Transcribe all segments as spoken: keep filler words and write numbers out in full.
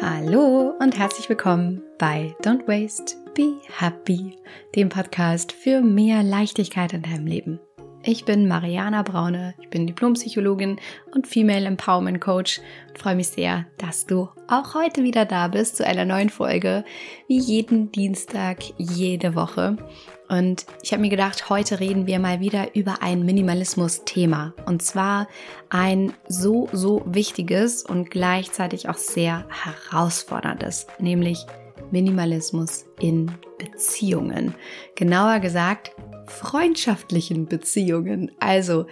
Hallo und herzlich willkommen bei Don't Waste, Be Happy, dem Podcast für mehr Leichtigkeit in deinem Leben. Ich bin Mariana Braune, ich bin Diplompsychologin und Female Empowerment Coach und freue mich sehr, dass du auch heute wieder da bist zu einer neuen Folge, wie jeden Dienstag, jede Woche. Und ich habe mir gedacht, heute reden wir mal wieder über ein Minimalismus-Thema. Und zwar ein so, so wichtiges und gleichzeitig auch sehr herausforderndes, nämlich Minimalismus in Beziehungen. Genauer gesagt, freundschaftlichen Beziehungen. Also,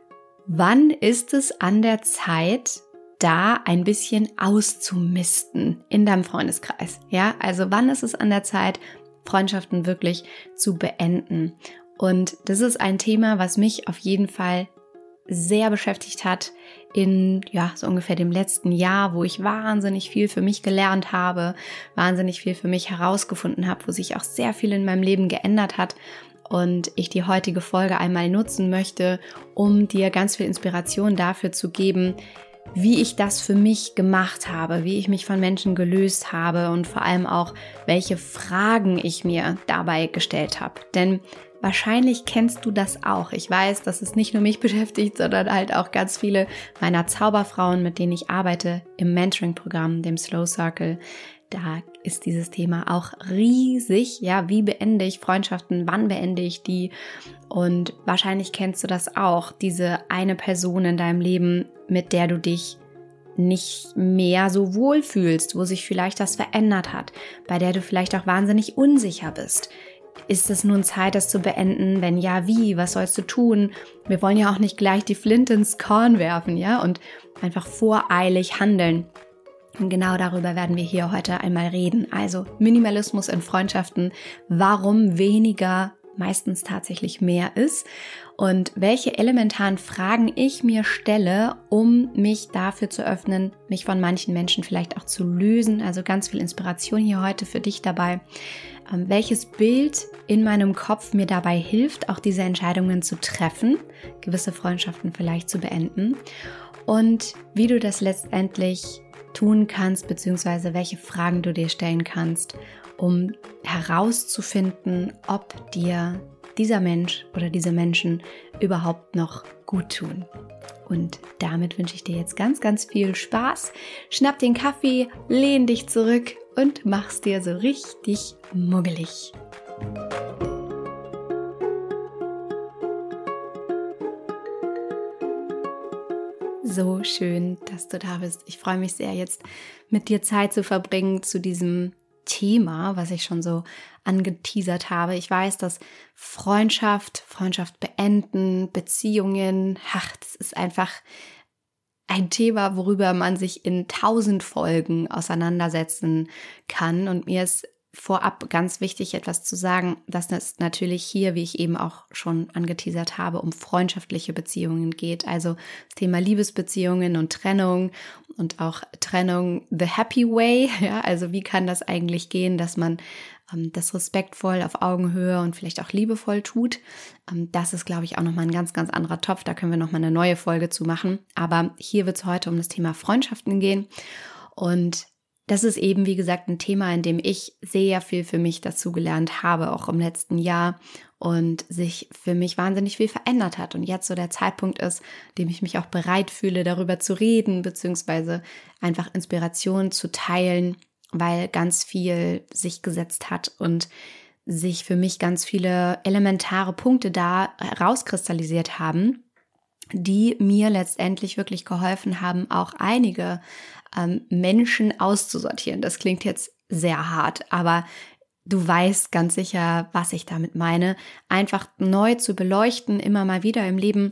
wann ist es an der Zeit, da ein bisschen auszumisten in deinem Freundeskreis? Ja, also wann ist es an der Zeit, Freundschaften wirklich zu beenden? Und das ist ein Thema, was mich auf jeden Fall sehr beschäftigt hat in, ja, so ungefähr dem letzten Jahr, wo ich wahnsinnig viel für mich gelernt habe, wahnsinnig viel für mich herausgefunden habe, wo sich auch sehr viel in meinem Leben geändert hat. Und ich die heutige Folge einmal nutzen möchte, um dir ganz viel Inspiration dafür zu geben, wie ich das für mich gemacht habe, wie ich mich von Menschen gelöst habe und vor allem auch, welche Fragen ich mir dabei gestellt habe. Denn wahrscheinlich kennst du das auch. Ich weiß, dass es nicht nur mich beschäftigt, sondern halt auch ganz viele meiner Zauberfrauen, mit denen ich arbeite im Mentoring-Programm, dem Slow Circle. Da ist dieses Thema auch riesig. Ja, wie beende ich Freundschaften? Wann beende ich die? Und wahrscheinlich kennst du das auch, diese eine Person in deinem Leben, mit der du dich nicht mehr so wohl fühlst, wo sich vielleicht was verändert hat, bei der du vielleicht auch wahnsinnig unsicher bist. Ist es nun Zeit, das zu beenden? Wenn ja, wie? Was sollst du tun? Wir wollen ja auch nicht gleich die Flinte ins Korn werfen, ja, und einfach voreilig handeln. Und genau darüber werden wir hier heute einmal reden. Also Minimalismus in Freundschaften, warum weniger meistens tatsächlich mehr ist und welche elementaren Fragen ich mir stelle, um mich dafür zu öffnen, mich von manchen Menschen vielleicht auch zu lösen. Also ganz viel Inspiration hier heute für dich dabei. Welches Bild in meinem Kopf mir dabei hilft, auch diese Entscheidungen zu treffen, gewisse Freundschaften vielleicht zu beenden und wie du das letztendlich tun kannst, beziehungsweise welche Fragen du dir stellen kannst, um herauszufinden, ob dir dieser Mensch oder diese Menschen überhaupt noch gut tun. Und damit wünsche ich dir jetzt ganz, ganz viel Spaß. Schnapp den Kaffee, lehn dich zurück und mach's dir so richtig muggelig. So schön, dass du da bist. Ich freue mich sehr, jetzt mit dir Zeit zu verbringen zu diesem Thema, was ich schon so angeteasert habe. Ich weiß, dass Freundschaft, Freundschaft beenden, Beziehungen, ach, das ist einfach ein Thema, worüber man sich in tausend Folgen auseinandersetzen kann. Und mir ist vorab ganz wichtig, etwas zu sagen, dass es natürlich hier, wie ich eben auch schon angeteasert habe, um freundschaftliche Beziehungen geht. Also das Thema Liebesbeziehungen und Trennung und auch Trennung the happy way. Ja, also wie kann das eigentlich gehen, dass man ähm, das respektvoll auf Augenhöhe und vielleicht auch liebevoll tut. Ähm, das ist, glaube ich, auch nochmal ein ganz, ganz anderer Topf. Da können wir nochmal eine neue Folge zu machen. Aber hier wird es heute um das Thema Freundschaften gehen. Und das ist eben, wie gesagt, ein Thema, in dem ich sehr viel für mich dazugelernt habe, auch im letzten Jahr und sich für mich wahnsinnig viel verändert hat. Und jetzt so der Zeitpunkt ist, in dem ich mich auch bereit fühle, darüber zu reden, beziehungsweise einfach Inspiration zu teilen, weil ganz viel sich gesetzt hat und sich für mich ganz viele elementare Punkte da herauskristallisiert haben, die mir letztendlich wirklich geholfen haben, auch einige ähm, Menschen auszusortieren. Das klingt jetzt sehr hart, aber du weißt ganz sicher, was ich damit meine. Einfach neu zu beleuchten, immer mal wieder im Leben,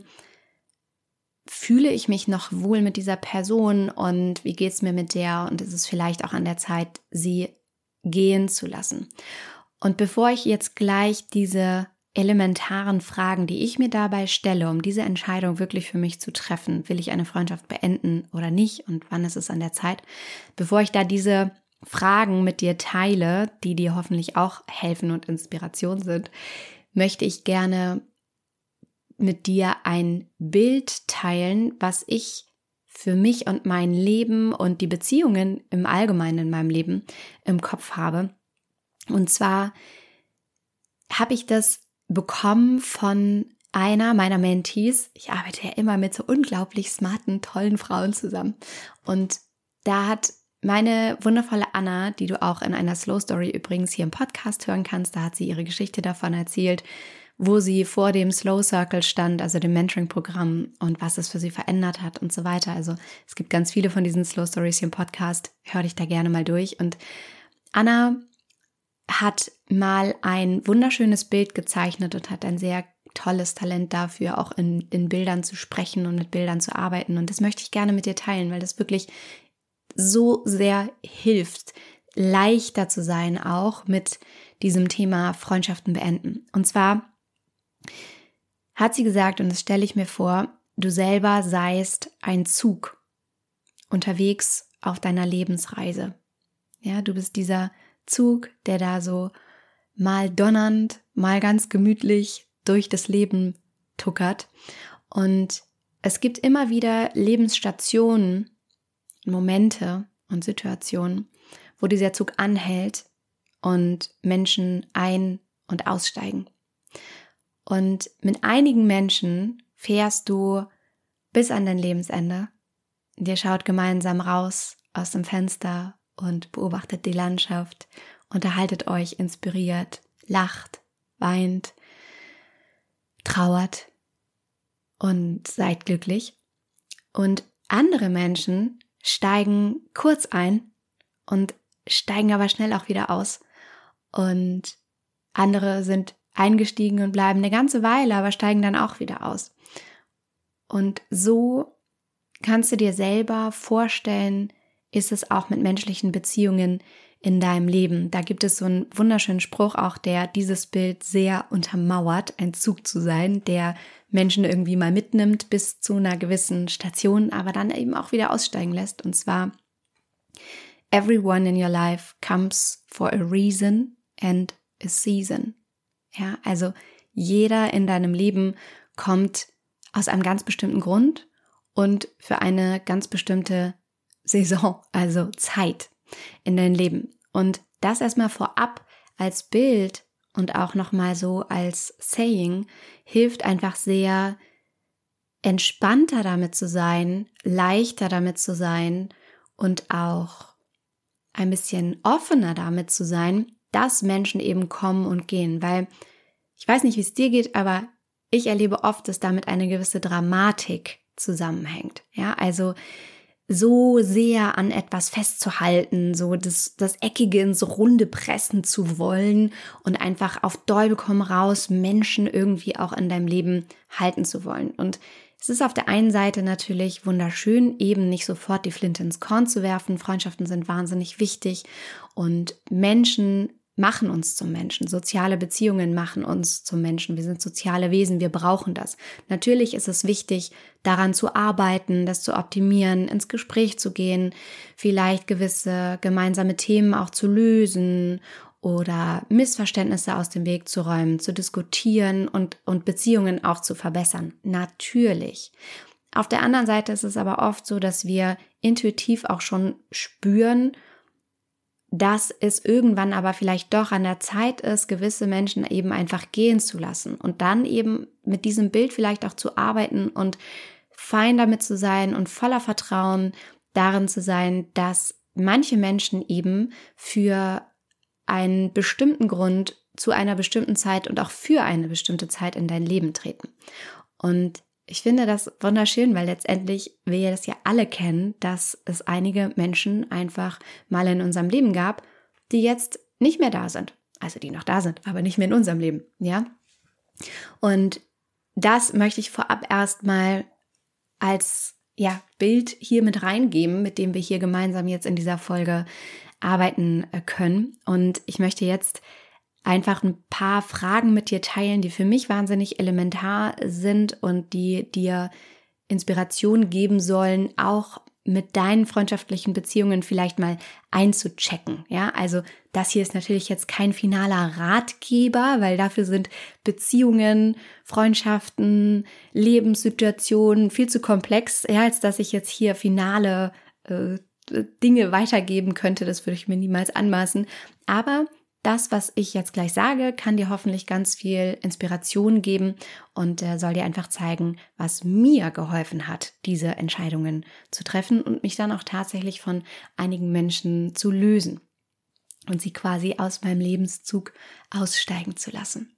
fühle ich mich noch wohl mit dieser Person und wie geht's mir mit der? Und es ist vielleicht auch an der Zeit, sie gehen zu lassen. Und bevor ich jetzt gleich diese elementaren Fragen, die ich mir dabei stelle, um diese Entscheidung wirklich für mich zu treffen, will ich eine Freundschaft beenden oder nicht und wann ist es an der Zeit, bevor ich da diese Fragen mit dir teile, die dir hoffentlich auch helfen und Inspiration sind, möchte ich gerne mit dir ein Bild teilen, was ich für mich und mein Leben und die Beziehungen im Allgemeinen in meinem Leben im Kopf habe. Und zwar habe ich das bekommen von einer meiner Mentees. Ich arbeite ja immer mit so unglaublich smarten, tollen Frauen zusammen. Und da hat meine wundervolle Anna, die du auch in einer Slow Story übrigens hier im Podcast hören kannst, da hat sie ihre Geschichte davon erzählt, wo sie vor dem Slow Circle stand, also dem Mentoring-Programm und was es für sie verändert hat und so weiter. Also es gibt ganz viele von diesen Slow Stories hier im Podcast. Hör dich da gerne mal durch. Und Anna hat mal ein wunderschönes Bild gezeichnet und hat ein sehr tolles Talent dafür, auch in, in Bildern zu sprechen und mit Bildern zu arbeiten. Und das möchte ich gerne mit dir teilen, weil das wirklich so sehr hilft, leichter zu sein, auch mit diesem Thema Freundschaften beenden. Und zwar hat sie gesagt, und das stelle ich mir vor, du selber seist ein Zug unterwegs auf deiner Lebensreise. Ja, du bist dieser Zug, der da so mal donnernd, mal ganz gemütlich durch das Leben tuckert. Und es gibt immer wieder Lebensstationen, Momente und Situationen, wo dieser Zug anhält und Menschen ein- und aussteigen. Und mit einigen Menschen fährst du bis an dein Lebensende. Ihr schaut gemeinsam raus aus dem Fenster und beobachtet die Landschaft, unterhaltet euch, inspiriert, lacht, weint, trauert und seid glücklich. Und andere Menschen steigen kurz ein und steigen aber schnell auch wieder aus. Und andere sind eingestiegen und bleiben eine ganze Weile, aber steigen dann auch wieder aus. Und so kannst du dir selber vorstellen, ist es auch mit menschlichen Beziehungen in deinem Leben. Da gibt es so einen wunderschönen Spruch auch, der dieses Bild sehr untermauert, ein Zug zu sein, der Menschen irgendwie mal mitnimmt bis zu einer gewissen Station, aber dann eben auch wieder aussteigen lässt. Und zwar, everyone in your life comes for a reason and a season. Ja, also jeder in deinem Leben kommt aus einem ganz bestimmten Grund und für eine ganz bestimmte Saison, also Zeit in dein Leben. Und das erstmal vorab als Bild und auch nochmal so als Saying hilft einfach sehr, entspannter damit zu sein, leichter damit zu sein und auch ein bisschen offener damit zu sein, dass Menschen eben kommen und gehen. Weil ich weiß nicht, wie es dir geht, aber ich erlebe oft, dass damit eine gewisse Dramatik zusammenhängt. Ja, also so sehr an etwas festzuhalten, so das, das Eckige ins Runde pressen zu wollen und einfach auf Teufel komm raus Menschen irgendwie auch in deinem Leben halten zu wollen. Und es ist auf der einen Seite natürlich wunderschön, eben nicht sofort die Flinte ins Korn zu werfen. Freundschaften sind wahnsinnig wichtig und Menschen machen uns zum Menschen. Soziale Beziehungen machen uns zum Menschen. Wir sind soziale Wesen, wir brauchen das. Natürlich ist es wichtig, daran zu arbeiten, das zu optimieren, ins Gespräch zu gehen, vielleicht gewisse gemeinsame Themen auch zu lösen oder Missverständnisse aus dem Weg zu räumen, zu diskutieren und, und Beziehungen auch zu verbessern. Natürlich. Auf der anderen Seite ist es aber oft so, dass wir intuitiv auch schon spüren, dass es irgendwann aber vielleicht doch an der Zeit ist, gewisse Menschen eben einfach gehen zu lassen und dann eben mit diesem Bild vielleicht auch zu arbeiten und fein damit zu sein und voller Vertrauen darin zu sein, dass manche Menschen eben für einen bestimmten Grund zu einer bestimmten Zeit und auch für eine bestimmte Zeit in dein Leben treten. Und ich finde das wunderschön, weil letztendlich wir das ja alle kennen, dass es einige Menschen einfach mal in unserem Leben gab, die jetzt nicht mehr da sind. Also die noch da sind, aber nicht mehr in unserem Leben, ja? Und das möchte ich vorab erstmal als ja, Bild hier mit reingeben, mit dem wir hier gemeinsam jetzt in dieser Folge arbeiten können. Und ich möchte jetzt einfach ein paar Fragen mit dir teilen, die für mich wahnsinnig elementar sind und die dir Inspiration geben sollen, auch mit deinen freundschaftlichen Beziehungen vielleicht mal einzuchecken. Ja, also das hier ist natürlich jetzt kein finaler Ratgeber, weil dafür sind Beziehungen, Freundschaften, Lebenssituationen viel zu komplex, ja, als dass ich jetzt hier finale äh, Dinge weitergeben könnte. Das würde ich mir niemals anmaßen. Aber das, was ich jetzt gleich sage, kann dir hoffentlich ganz viel Inspiration geben und äh, soll dir einfach zeigen, was mir geholfen hat, diese Entscheidungen zu treffen und mich dann auch tatsächlich von einigen Menschen zu lösen und sie quasi aus meinem Lebenszug aussteigen zu lassen.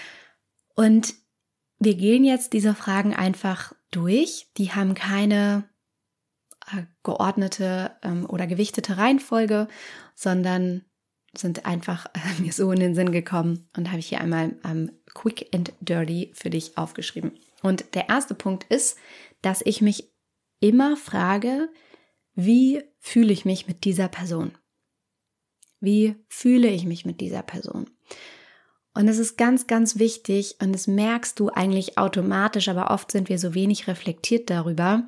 Und wir gehen jetzt diese Fragen einfach durch. Die haben keine äh, geordnete ähm, oder gewichtete Reihenfolge, sondern sind einfach äh, mir so in den Sinn gekommen und habe ich hier einmal ähm, quick and dirty für dich aufgeschrieben. Und der erste Punkt ist, dass ich mich immer frage, wie fühle ich mich mit dieser Person? Wie fühle ich mich mit dieser Person? Und es ist ganz, ganz wichtig und das merkst du eigentlich automatisch, aber oft sind wir so wenig reflektiert darüber,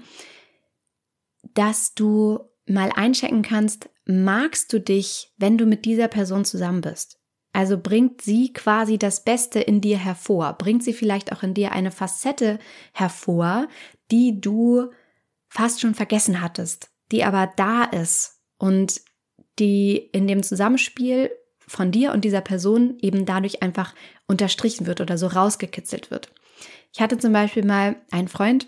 dass du mal einchecken kannst, magst du dich, wenn du mit dieser Person zusammen bist? Also bringt sie quasi das Beste in dir hervor? Bringt sie vielleicht auch in dir eine Facette hervor, die du fast schon vergessen hattest, die aber da ist und die in dem Zusammenspiel von dir und dieser Person eben dadurch einfach unterstrichen wird oder so rausgekitzelt wird? Ich hatte zum Beispiel mal einen Freund,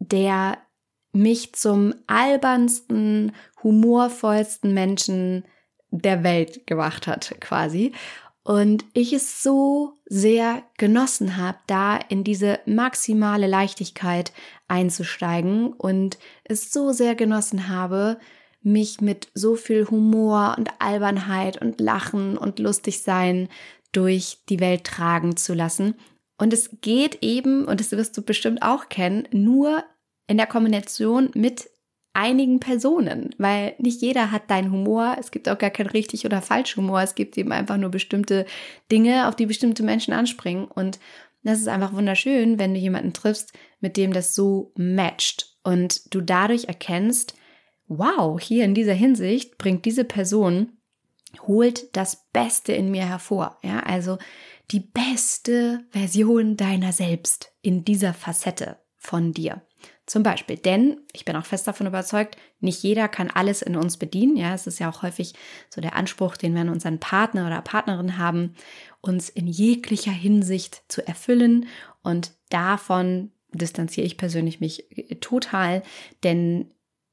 der mich zum albernsten, humorvollsten Menschen der Welt gemacht hat, quasi. Und ich es so sehr genossen habe, da in diese maximale Leichtigkeit einzusteigen und es so sehr genossen habe, mich mit so viel Humor und Albernheit und Lachen und Lustigsein durch die Welt tragen zu lassen. Und es geht eben, und das wirst du bestimmt auch kennen, nur in der Kombination mit einigen Personen, weil nicht jeder hat deinen Humor, es gibt auch gar kein richtig oder falsch Humor, es gibt eben einfach nur bestimmte Dinge, auf die bestimmte Menschen anspringen und das ist einfach wunderschön, wenn du jemanden triffst, mit dem das so matcht und du dadurch erkennst, wow, hier in dieser Hinsicht bringt diese Person, holt das Beste in mir hervor, ja, also die beste Version deiner selbst in dieser Facette von dir. Zum Beispiel, denn ich bin auch fest davon überzeugt, nicht jeder kann alles in uns bedienen. Ja, es ist ja auch häufig so der Anspruch, den wir an unseren Partner oder Partnerin haben, uns in jeglicher Hinsicht zu erfüllen. Und davon distanziere ich persönlich mich total, denn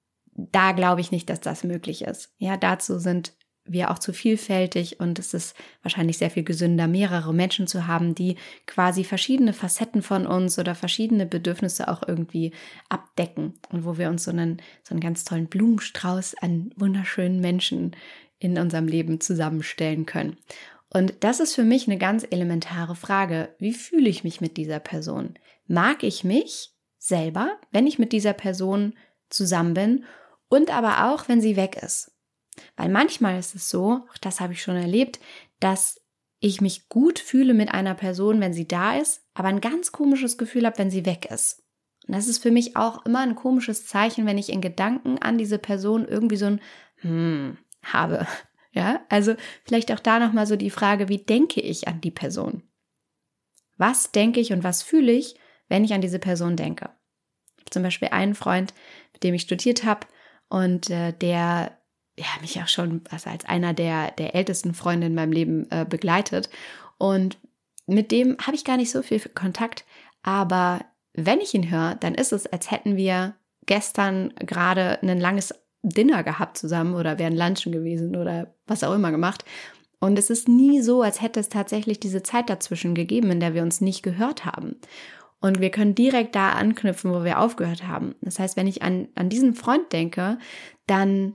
da glaube ich nicht, dass das möglich ist. Ja, dazu sind wir auch zu vielfältig und es ist wahrscheinlich sehr viel gesünder, mehrere Menschen zu haben, die quasi verschiedene Facetten von uns oder verschiedene Bedürfnisse auch irgendwie abdecken und wo wir uns so einen, so einen ganz tollen Blumenstrauß an wunderschönen Menschen in unserem Leben zusammenstellen können. Und das ist für mich eine ganz elementare Frage. Wie fühle ich mich mit dieser Person? Mag ich mich selber, wenn ich mit dieser Person zusammen bin und aber auch, wenn sie weg ist? Weil manchmal ist es so, auch das habe ich schon erlebt, dass ich mich gut fühle mit einer Person, wenn sie da ist, aber ein ganz komisches Gefühl habe, wenn sie weg ist. Und das ist für mich auch immer ein komisches Zeichen, wenn ich in Gedanken an diese Person irgendwie so ein Hm habe. Ja, also vielleicht auch da nochmal so die Frage, wie denke ich an die Person? Was denke ich und was fühle ich, wenn ich an diese Person denke? Ich habe zum Beispiel einen Freund, mit dem ich studiert habe und äh, der ja, mich auch schon also als einer der, der ältesten Freunde in meinem Leben äh, begleitet. Und mit dem habe ich gar nicht so viel Kontakt. Aber wenn ich ihn höre, dann ist es, als hätten wir gestern gerade ein langes Dinner gehabt zusammen oder wären lunchen gewesen oder was auch immer gemacht. Und es ist nie so, als hätte es tatsächlich diese Zeit dazwischen gegeben, in der wir uns nicht gehört haben. Und wir können direkt da anknüpfen, wo wir aufgehört haben. Das heißt, wenn ich an, an diesen Freund denke, dann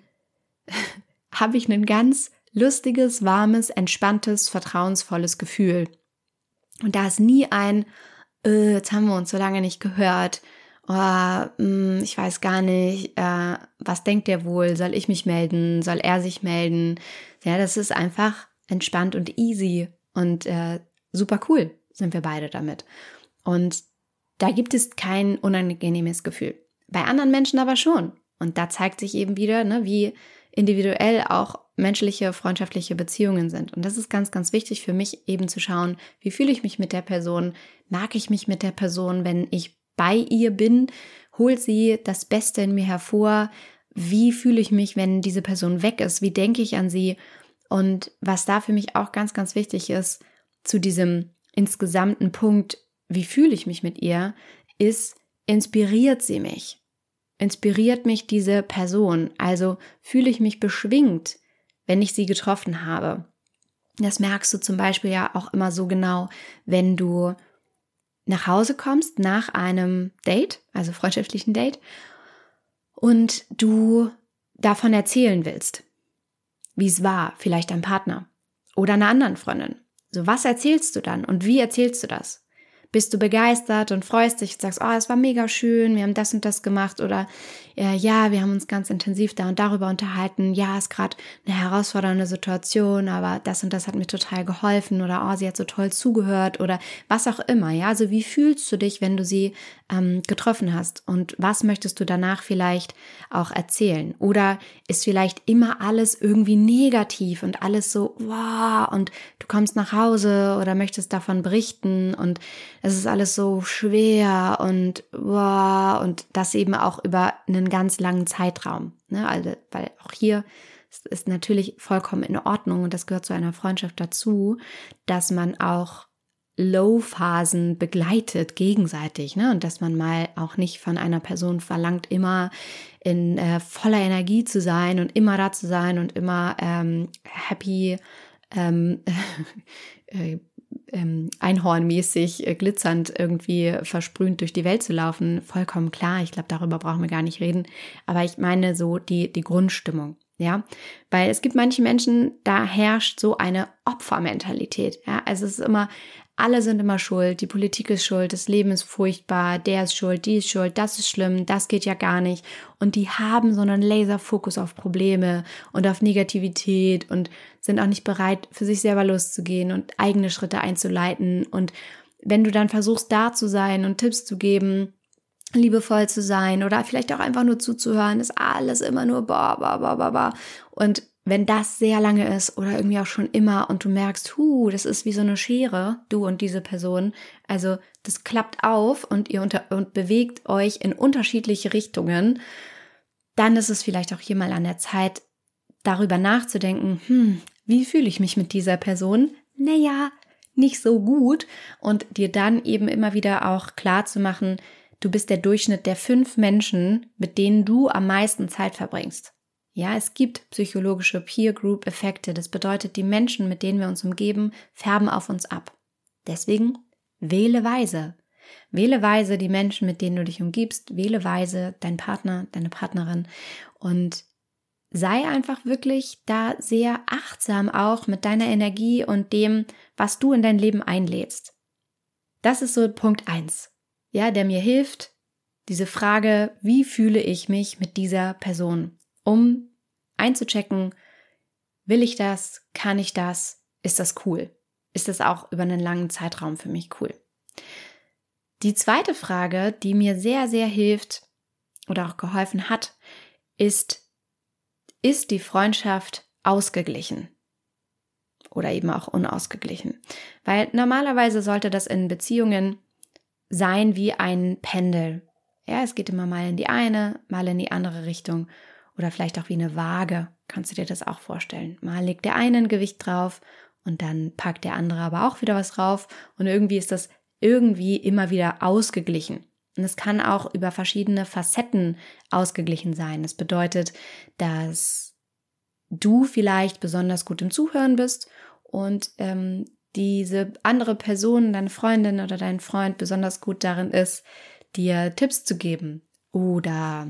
habe ich ein ganz lustiges, warmes, entspanntes, vertrauensvolles Gefühl. Und da ist nie ein, äh, jetzt haben wir uns so lange nicht gehört, oh, mh, ich weiß gar nicht, äh, was denkt der wohl, soll ich mich melden, soll er sich melden? Ja, das ist einfach entspannt und easy und äh, super cool sind wir beide damit. Und da gibt es kein unangenehmes Gefühl. Bei anderen Menschen aber schon. Und da zeigt sich eben wieder, ne, wie individuell auch menschliche, freundschaftliche Beziehungen sind. Und das ist ganz, ganz wichtig für mich, eben zu schauen, wie fühle ich mich mit der Person, mag ich mich mit der Person, wenn ich bei ihr bin, holt sie das Beste in mir hervor, wie fühle ich mich, wenn diese Person weg ist, wie denke ich an sie. Und was da für mich auch ganz, ganz wichtig ist, zu diesem insgesamten Punkt, wie fühle ich mich mit ihr, ist, inspiriert sie mich? Inspiriert mich diese Person? Also fühle ich mich beschwingt, wenn ich sie getroffen habe? Das merkst du zum Beispiel ja auch immer so genau, wenn du nach Hause kommst nach einem Date, also freundschaftlichen Date, und du davon erzählen willst, wie es war, vielleicht deinem Partner oder einer anderen Freundin. So, was erzählst du dann und wie erzählst du das? Bist du begeistert und freust dich und sagst, oh, es war mega schön, wir haben das und das gemacht oder äh, ja, wir haben uns ganz intensiv da und darüber unterhalten, ja, ist gerade eine herausfordernde Situation, aber das und das hat mir total geholfen oder oh, sie hat so toll zugehört oder was auch immer, ja, also wie fühlst du dich, wenn du sie ähm, getroffen hast und was möchtest du danach vielleicht auch erzählen oder ist vielleicht immer alles irgendwie negativ und alles so, wow, und du kommst nach Hause oder möchtest davon berichten und es ist alles so schwer und wow, und das eben auch über einen ganz langen Zeitraum. Ne? Also, weil auch hier ist, ist natürlich vollkommen in Ordnung und das gehört zu einer Freundschaft dazu, dass man auch Low-Phasen begleitet gegenseitig, ne? Und dass man mal auch nicht von einer Person verlangt, immer in äh, voller Energie zu sein und immer da zu sein und immer ähm, happy, ähm, äh, Ähm, einhornmäßig äh, glitzernd irgendwie versprüht durch die Welt zu laufen, vollkommen klar. Ich glaube, darüber brauchen wir gar nicht reden. Aber ich meine so die, die Grundstimmung, ja. Weil es gibt manche Menschen, da herrscht so eine Opfermentalität, ja. Also es ist immer, alle sind immer schuld, die Politik ist schuld, das Leben ist furchtbar, der ist schuld, die ist schuld, das ist schlimm, das geht ja gar nicht. Und die haben so einen Laserfokus auf Probleme und auf Negativität und sind auch nicht bereit, für sich selber loszugehen und eigene Schritte einzuleiten. Und wenn du dann versuchst, da zu sein und Tipps zu geben, liebevoll zu sein oder vielleicht auch einfach nur zuzuhören, ist alles immer nur ba, ba, ba, ba, ba. Und wenn das sehr lange ist oder irgendwie auch schon immer und du merkst, hu, das ist wie so eine Schere, du und diese Person, also das klappt auf und ihr unter und bewegt euch in unterschiedliche Richtungen, dann ist es vielleicht auch hier mal an der Zeit, darüber nachzudenken, hm, wie fühle ich mich mit dieser Person? Naja, nicht so gut. Und dir dann eben immer wieder auch klar zu machen, du bist der Durchschnitt der fünf Menschen, mit denen du am meisten Zeit verbringst. Ja, es gibt psychologische Peer-Group-Effekte. Das bedeutet, die Menschen, mit denen wir uns umgeben, färben auf uns ab. Deswegen wähle weise. Wähle weise die Menschen, mit denen du dich umgibst. Wähle weise deinen Partner, deine Partnerin. Und sei einfach wirklich da sehr achtsam auch mit deiner Energie und dem, was du in dein Leben einlädst. Das ist so Punkt eins, ja, der mir hilft, diese Frage, wie fühle ich mich mit dieser Person, um einzuchecken, will ich das, kann ich das, ist das cool? Ist das auch über einen langen Zeitraum für mich cool? Die zweite Frage, die mir sehr, sehr hilft oder auch geholfen hat, ist, ist die Freundschaft ausgeglichen oder eben auch unausgeglichen? Weil normalerweise sollte das in Beziehungen sein wie ein Pendel. Ja, es geht immer mal in die eine, mal in die andere Richtung oder vielleicht auch wie eine Waage. Kannst du dir das auch vorstellen? Mal legt der eine ein Gewicht drauf und dann packt der andere aber auch wieder was drauf und irgendwie ist das irgendwie immer wieder ausgeglichen. Und es kann auch über verschiedene Facetten ausgeglichen sein. Das bedeutet, dass du vielleicht besonders gut im Zuhören bist und ähm, diese andere Person, deine Freundin oder dein Freund besonders gut darin ist, dir Tipps zu geben oder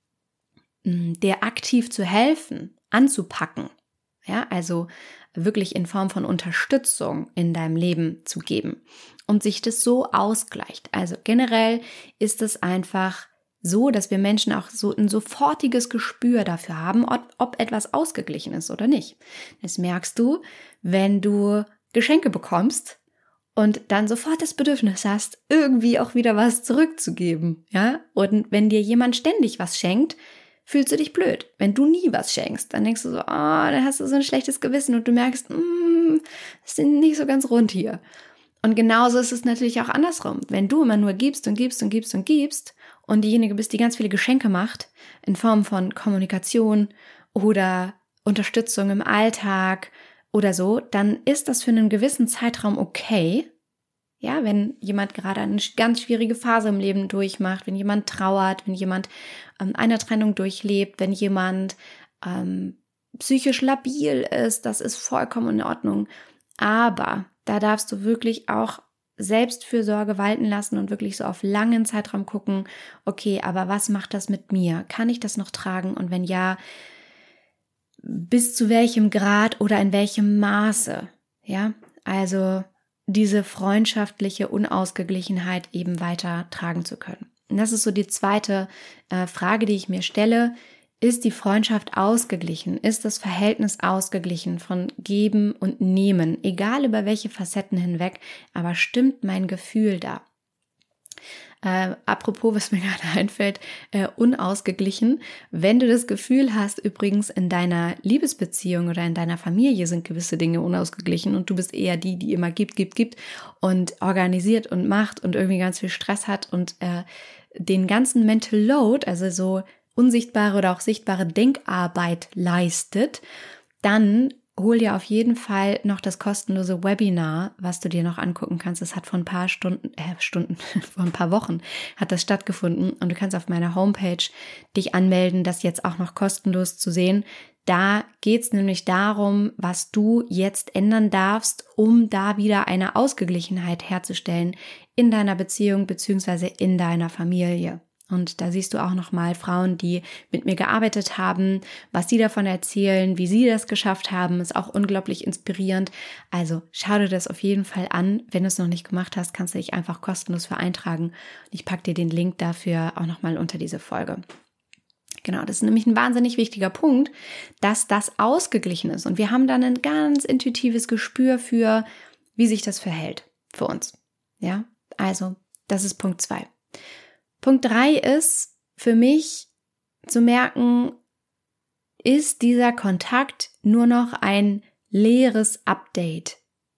mh, dir aktiv zu helfen, anzupacken. Ja, also wirklich in Form von Unterstützung in deinem Leben zu geben und sich das so ausgleicht. Also generell ist es einfach so, dass wir Menschen auch so ein sofortiges Gespür dafür haben, ob, ob etwas ausgeglichen ist oder nicht. Das merkst du, wenn du Geschenke bekommst und dann sofort das Bedürfnis hast, irgendwie auch wieder was zurückzugeben. Ja? Und wenn dir jemand ständig was schenkt, fühlst du dich blöd. Wenn du nie was schenkst, dann denkst du so, oh, dann hast du so ein schlechtes Gewissen und du merkst, mm, das ist nicht so ganz rund hier. Und genauso ist es natürlich auch andersrum. Wenn du immer nur gibst und gibst und gibst und gibst und diejenige bist, die ganz viele Geschenke macht, in Form von Kommunikation oder Unterstützung im Alltag oder so, dann ist das für einen gewissen Zeitraum okay. Ja, wenn jemand gerade eine ganz schwierige Phase im Leben durchmacht, wenn jemand trauert, wenn jemand ähm, eine Trennung durchlebt, wenn jemand ähm, psychisch labil ist, das ist vollkommen in Ordnung. Aber da darfst du wirklich auch Selbstfürsorge walten lassen und wirklich so auf langen Zeitraum gucken, okay, aber was macht das mit mir? Kann ich das noch tragen? Und wenn ja, bis zu welchem Grad oder in welchem Maße? Ja, also diese freundschaftliche Unausgeglichenheit eben weiter tragen zu können. Und das ist so die zweite äh, Frage, die ich mir stelle. Ist die Freundschaft ausgeglichen? Ist das Verhältnis ausgeglichen von Geben und Nehmen? Egal über welche Facetten hinweg, aber stimmt mein Gefühl da? Äh, apropos, was mir gerade einfällt, äh, unausgeglichen. Wenn du das Gefühl hast, übrigens in deiner Liebesbeziehung oder in deiner Familie sind gewisse Dinge unausgeglichen und du bist eher die, die immer gibt, gibt, gibt und organisiert und macht und irgendwie ganz viel Stress hat und äh, den ganzen Mental Load, also so unsichtbare oder auch sichtbare Denkarbeit leistet, dann hol dir auf jeden Fall noch das kostenlose Webinar, was du dir noch angucken kannst. Es hat vor ein paar Stunden, äh, Stunden, vor ein paar Wochen hat das stattgefunden und du kannst auf meiner Homepage dich anmelden, das jetzt auch noch kostenlos zu sehen. Da geht es nämlich darum, was du jetzt ändern darfst, um da wieder eine Ausgeglichenheit herzustellen in deiner Beziehung beziehungsweise in deiner Familie. Und da siehst du auch nochmal Frauen, die mit mir gearbeitet haben, was sie davon erzählen, wie sie das geschafft haben, ist auch unglaublich inspirierend. Also schau dir das auf jeden Fall an. Wenn du es noch nicht gemacht hast, kannst du dich einfach kostenlos für eintragen. Ich packe dir den Link dafür auch nochmal unter diese Folge. Genau, das ist nämlich ein wahnsinnig wichtiger Punkt, dass das ausgeglichen ist. Und wir haben dann ein ganz intuitives Gespür für, wie sich das verhält für uns. Ja, also das ist Punkt zwei. Punkt drei ist für mich zu merken, ist dieser Kontakt nur noch ein leeres Update?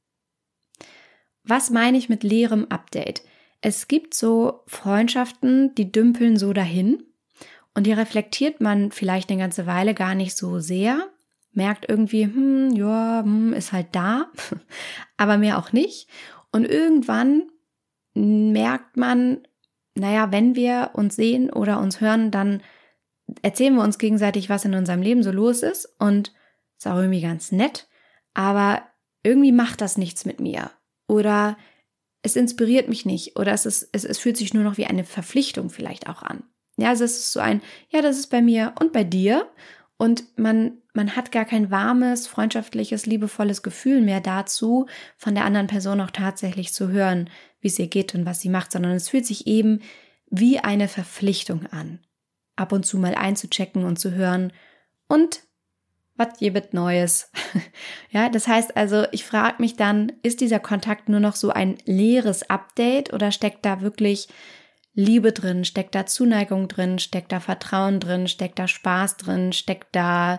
Was meine ich mit leerem Update? Es gibt so Freundschaften, die dümpeln so dahin und die reflektiert man vielleicht eine ganze Weile gar nicht so sehr, merkt irgendwie, hm, ja, hm, ist halt da, aber mehr auch nicht. Und irgendwann merkt man, naja, wenn wir uns sehen oder uns hören, dann erzählen wir uns gegenseitig, was in unserem Leben so los ist und ist auch irgendwie ganz nett, aber irgendwie macht das nichts mit mir oder es inspiriert mich nicht oder es ist, es, es fühlt sich nur noch wie eine Verpflichtung vielleicht auch an. Ja, also es ist so ein, ja, das ist bei mir und bei dir und man, man hat gar kein warmes, freundschaftliches, liebevolles Gefühl mehr dazu, von der anderen Person auch tatsächlich zu hören, wie es ihr geht und was sie macht, sondern es fühlt sich eben wie eine Verpflichtung an, ab und zu mal einzuchecken und zu hören und was gibt Neues. Ja, das heißt also, ich frage mich dann, ist dieser Kontakt nur noch so ein leeres Update oder steckt da wirklich Liebe drin, steckt da Zuneigung drin, steckt da Vertrauen drin, steckt da Spaß drin, steckt da,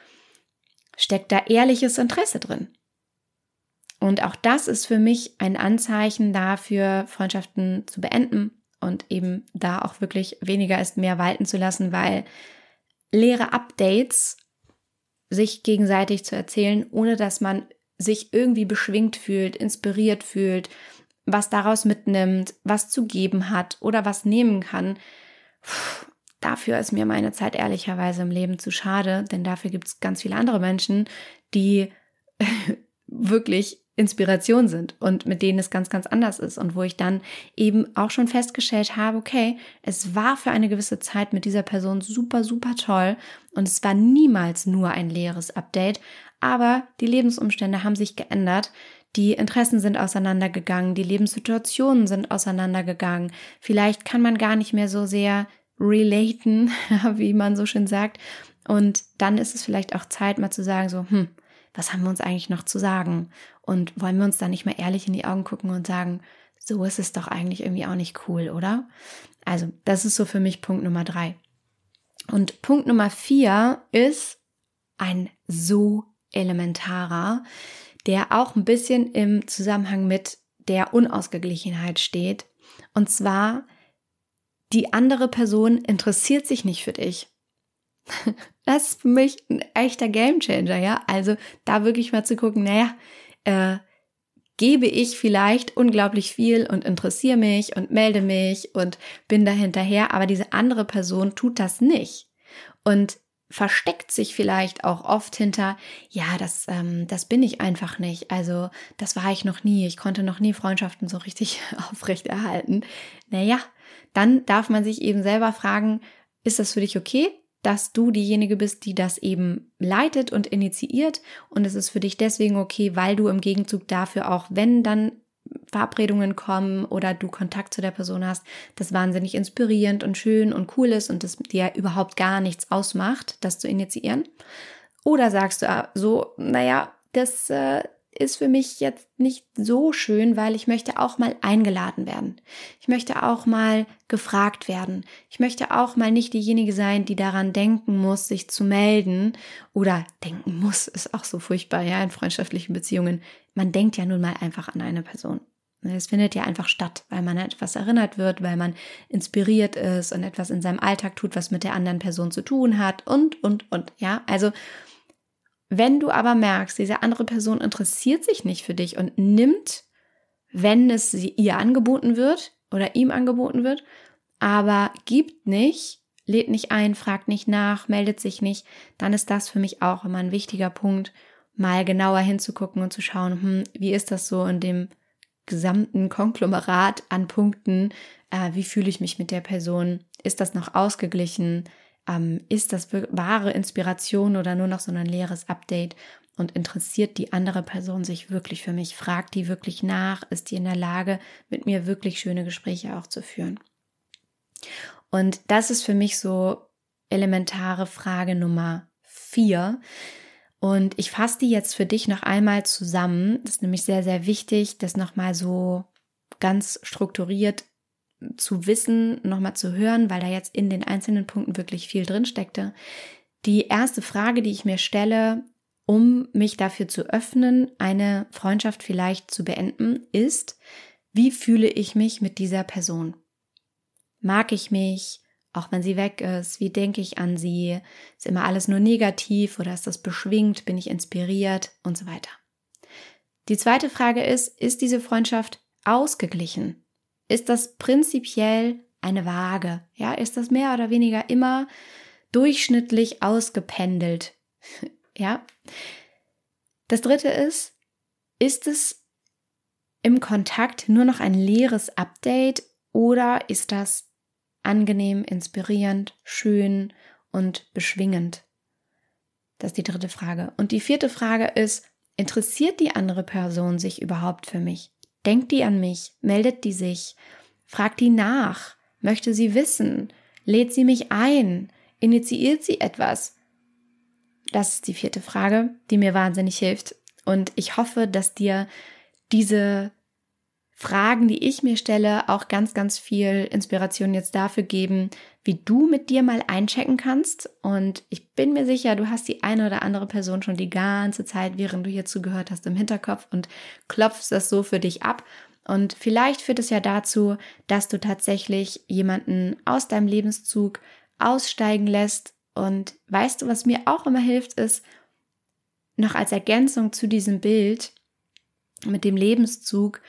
steckt da ehrliches Interesse drin? Und auch das ist für mich ein Anzeichen dafür, Freundschaften zu beenden und eben da auch wirklich weniger ist mehr walten zu lassen, weil leere Updates sich gegenseitig zu erzählen, ohne dass man sich irgendwie beschwingt fühlt, inspiriert fühlt, was daraus mitnimmt, was zu geben hat oder was nehmen kann, Puh, dafür ist mir meine Zeit ehrlicherweise im Leben zu schade, denn dafür gibt es ganz viele andere Menschen, die wirklich Inspiration sind und mit denen es ganz, ganz anders ist und wo ich dann eben auch schon festgestellt habe, okay, es war für eine gewisse Zeit mit dieser Person super, super toll und es war niemals nur ein leeres Update, aber die Lebensumstände haben sich geändert, die Interessen sind auseinandergegangen, die Lebenssituationen sind auseinandergegangen, vielleicht kann man gar nicht mehr so sehr relaten, wie man so schön sagt, und dann ist es vielleicht auch Zeit, mal zu sagen, so, hm, was haben wir uns eigentlich noch zu sagen? Und wollen wir uns da nicht mal ehrlich in die Augen gucken und sagen, so ist es doch eigentlich irgendwie auch nicht cool, oder? Also das ist so für mich Punkt Nummer drei. Und Punkt Nummer vier ist ein so elementarer, der auch ein bisschen im Zusammenhang mit der Unausgeglichenheit steht. Und zwar, die andere Person interessiert sich nicht für dich. Das ist für mich ein echter Gamechanger, ja. Also da wirklich mal zu gucken, naja, äh, gebe ich vielleicht unglaublich viel und interessiere mich und melde mich und bin da hinterher, aber diese andere Person tut das nicht und versteckt sich vielleicht auch oft hinter, ja, das, ähm, das bin ich einfach nicht, also das war ich noch nie, ich konnte noch nie Freundschaften so richtig aufrechterhalten. Naja, dann darf man sich eben selber fragen, ist das für dich okay, dass du diejenige bist, die das eben leitet und initiiert, und es ist für dich deswegen okay, weil du im Gegenzug dafür auch, wenn dann Verabredungen kommen oder du Kontakt zu der Person hast, das wahnsinnig inspirierend und schön und cool ist und das dir überhaupt gar nichts ausmacht, das zu initiieren? Oder sagst du so, naja, das äh, ist für mich jetzt nicht so schön, weil ich möchte auch mal eingeladen werden. Ich möchte auch mal gefragt werden. Ich möchte auch mal nicht diejenige sein, die daran denken muss, sich zu melden, oder denken muss, ist auch so furchtbar, ja, in freundschaftlichen Beziehungen. Man denkt ja nun mal einfach an eine Person. Es findet ja einfach statt, weil man an etwas erinnert wird, weil man inspiriert ist und etwas in seinem Alltag tut, was mit der anderen Person zu tun hat und, und, und, ja, also wenn du aber merkst, diese andere Person interessiert sich nicht für dich und nimmt, wenn es ihr angeboten wird oder ihm angeboten wird, aber gibt nicht, lädt nicht ein, fragt nicht nach, meldet sich nicht, dann ist das für mich auch immer ein wichtiger Punkt, mal genauer hinzugucken und zu schauen, hm, wie ist das so in dem gesamten Konglomerat an Punkten, äh, wie fühle ich mich mit der Person, ist das noch ausgeglichen, ähm, ist das wahre Inspiration oder nur noch so ein leeres Update, und interessiert die andere Person sich wirklich für mich, fragt die wirklich nach, ist die in der Lage, mit mir wirklich schöne Gespräche auch zu führen. Und das ist für mich so elementare Frage Nummer vier. Und ich fasse die jetzt für dich noch einmal zusammen. Das ist nämlich sehr, sehr wichtig, das nochmal so ganz strukturiert zu wissen, nochmal zu hören, weil da jetzt in den einzelnen Punkten wirklich viel drin steckte. Die erste Frage, die ich mir stelle, um mich dafür zu öffnen, eine Freundschaft vielleicht zu beenden, ist, wie fühle ich mich mit dieser Person? Mag ich mich, auch wenn sie weg ist? Wie denke ich an sie? Ist immer alles nur negativ oder ist das beschwingt? Bin ich inspiriert? Und so weiter. Die zweite Frage ist, ist diese Freundschaft ausgeglichen? Ist das prinzipiell eine Waage? Ja, ist das mehr oder weniger immer durchschnittlich ausgependelt? Ja. Das dritte ist, ist es im Kontakt nur noch ein leeres Update oder ist das angenehm, inspirierend, schön und beschwingend? Das ist die dritte Frage. Und die vierte Frage ist, interessiert die andere Person sich überhaupt für mich? Denkt die an mich? Meldet die sich? Fragt die nach? Möchte sie wissen? Lädt sie mich ein? Initiiert sie etwas? Das ist die vierte Frage, die mir wahnsinnig hilft. Und ich hoffe, dass dir diese Fragen, die ich mir stelle, auch ganz, ganz viel Inspiration jetzt dafür geben, wie du mit dir mal einchecken kannst. Und ich bin mir sicher, du hast die eine oder andere Person schon die ganze Zeit, während du hier zugehört hast, im Hinterkopf und klopfst das so für dich ab. Und vielleicht führt es ja dazu, dass du tatsächlich jemanden aus deinem Lebenszug aussteigen lässt. Und weißt du, was mir auch immer hilft, ist, noch als Ergänzung zu diesem Bild mit dem Lebenszug,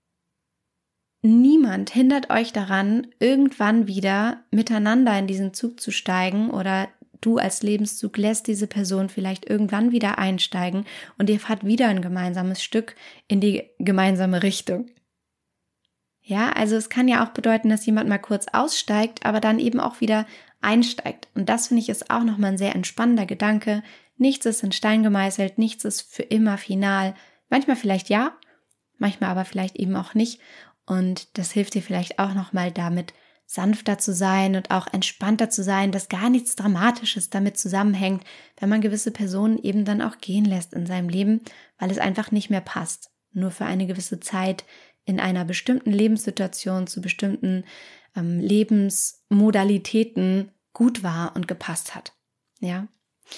niemand hindert euch daran, irgendwann wieder miteinander in diesen Zug zu steigen, oder du als Lebenszug lässt diese Person vielleicht irgendwann wieder einsteigen und ihr fahrt wieder ein gemeinsames Stück in die gemeinsame Richtung. Ja, also es kann ja auch bedeuten, dass jemand mal kurz aussteigt, aber dann eben auch wieder einsteigt. Und das finde ich ist auch nochmal ein sehr entspannender Gedanke. Nichts ist in Stein gemeißelt, nichts ist für immer final. Manchmal vielleicht ja, manchmal aber vielleicht eben auch nicht. Und das hilft dir vielleicht auch nochmal damit, sanfter zu sein und auch entspannter zu sein, dass gar nichts Dramatisches damit zusammenhängt, wenn man gewisse Personen eben dann auch gehen lässt in seinem Leben, weil es einfach nicht mehr passt. Nur für eine gewisse Zeit in einer bestimmten Lebenssituation zu bestimmten ähm, Lebensmodalitäten gut war und gepasst hat. Ja.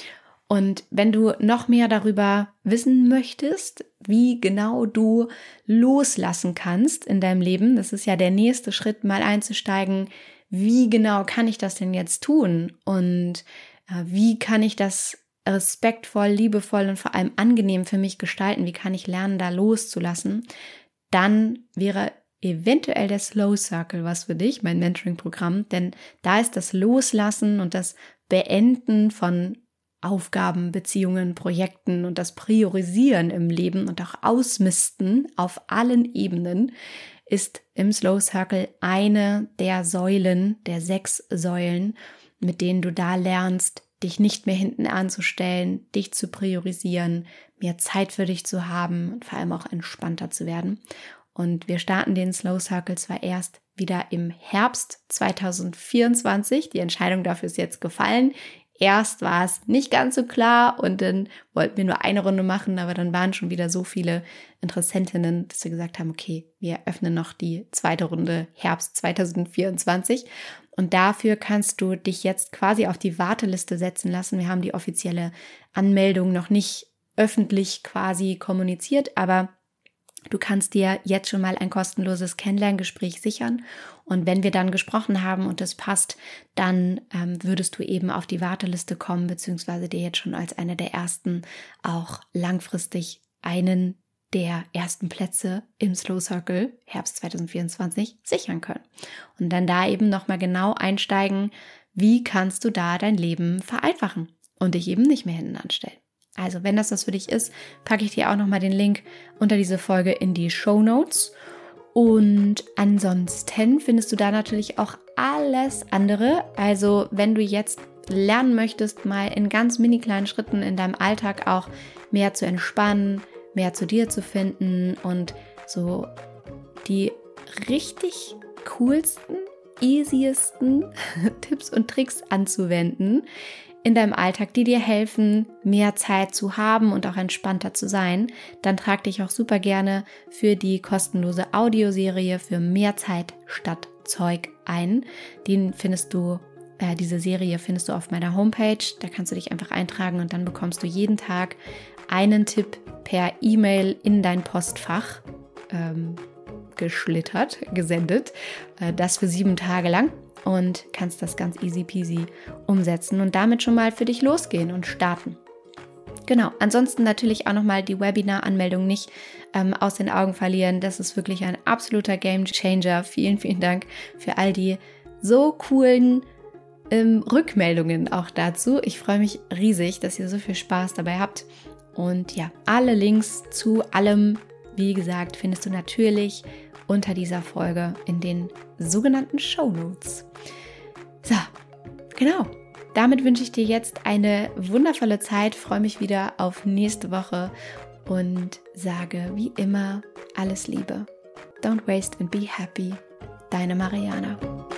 Und wenn du noch mehr darüber wissen möchtest, wie genau du loslassen kannst in deinem Leben, das ist ja der nächste Schritt, mal einzusteigen, wie genau kann ich das denn jetzt tun und äh, wie kann ich das respektvoll, liebevoll und vor allem angenehm für mich gestalten, wie kann ich lernen, da loszulassen, dann wäre eventuell der Slow Circle was für dich, mein Mentoring-Programm, denn da ist das Loslassen und das Beenden von Aufgaben, Beziehungen, Projekten und das Priorisieren im Leben und auch Ausmisten auf allen Ebenen ist im Slow Circle eine der Säulen, der sechs Säulen, mit denen du da lernst, dich nicht mehr hinten anzustellen, dich zu priorisieren, mehr Zeit für dich zu haben und vor allem auch entspannter zu werden. Und wir starten den Slow Circle zwar erst wieder im Herbst zwanzig vierundzwanzig. Die Entscheidung dafür ist jetzt gefallen. Erst war es nicht ganz so klar und dann wollten wir nur eine Runde machen, aber dann waren schon wieder so viele Interessentinnen, dass wir gesagt haben, okay, wir öffnen noch die zweite Runde Herbst zwanzig vierundzwanzig. Und dafür kannst du dich jetzt quasi auf die Warteliste setzen lassen. Wir haben die offizielle Anmeldung noch nicht öffentlich quasi kommuniziert, aber du kannst dir jetzt schon mal ein kostenloses Kennenlerngespräch sichern und wenn wir dann gesprochen haben und das passt, dann ähm, würdest du eben auf die Warteliste kommen, beziehungsweise dir jetzt schon als eine der ersten auch langfristig einen der ersten Plätze im Slow Circle Herbst zwanzig vierundzwanzig sichern können. Und dann da eben nochmal genau einsteigen, wie kannst du da dein Leben vereinfachen und dich eben nicht mehr hinten anstellen. Also wenn das was für dich ist, packe ich dir auch nochmal den Link unter diese Folge in die Shownotes. Und ansonsten findest du da natürlich auch alles andere. Also wenn du jetzt lernen möchtest, mal in ganz mini kleinen Schritten in deinem Alltag auch mehr zu entspannen, mehr zu dir zu finden und so die richtig coolsten, easiesten Tipps und Tricks anzuwenden in deinem Alltag, die dir helfen, mehr Zeit zu haben und auch entspannter zu sein, dann trag dich auch super gerne für die kostenlose Audioserie für mehr Zeit statt Zeug ein. Den findest du, äh, diese Serie findest du auf meiner Homepage. Da kannst du dich einfach eintragen und dann bekommst du jeden Tag einen Tipp per E-Mail in dein Postfach ähm, geschlittert, gesendet. Äh, das für sieben Tage lang. Und kannst das ganz easy peasy umsetzen und damit schon mal für dich losgehen und starten. Genau, ansonsten natürlich auch nochmal die Webinar-Anmeldung nicht ähm, aus den Augen verlieren. Das ist wirklich ein absoluter Game-Changer. Vielen, vielen Dank für all die so coolen ähm, Rückmeldungen auch dazu. Ich freue mich riesig, dass ihr so viel Spaß dabei habt. Und ja, alle Links zu allem, wie gesagt, findest du natürlich unter dieser Folge in den sogenannten Shownotes. So, genau. Damit wünsche ich dir jetzt eine wundervolle Zeit, freue mich wieder auf nächste Woche und sage wie immer alles Liebe. Don't waste and be happy. Deine Mariana.